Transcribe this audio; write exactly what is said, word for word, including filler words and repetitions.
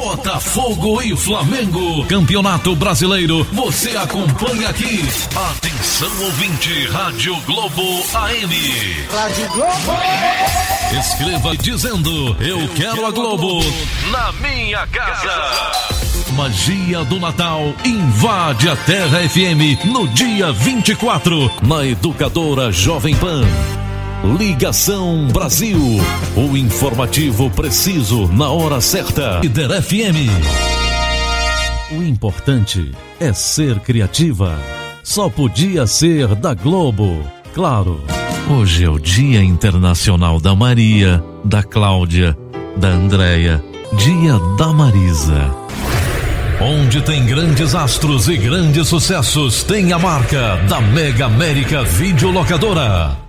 Botafogo e Flamengo, Campeonato Brasileiro, você acompanha aqui. Atenção ouvinte, Rádio Globo A M. Rádio Globo. Escreva dizendo, eu quero a Globo na minha casa. Magia do Natal invade a Terra F M no dia vinte e quatro, na Educadora Jovem Pan. Ligação Brasil, o informativo preciso na hora certa. Líder F M. O importante é ser criativa. Só podia ser da Globo, claro. Hoje é o Dia Internacional da Maria, da Cláudia, da Andréia, Dia da Marisa. Onde tem grandes astros e grandes sucessos, tem a marca da Mega América Videolocadora.